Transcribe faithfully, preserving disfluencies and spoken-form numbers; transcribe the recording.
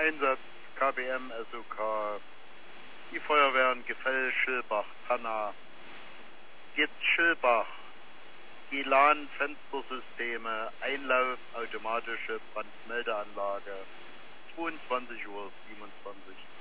Einsatz K B M, S O K, die Feuerwehren Gefell, Schilbach, Tanna, jetzt Schilbach, die L A N-Fenstersysteme, Einlauf, automatische Brandmeldeanlage, zweiundzwanzig Uhr siebenundzwanzig.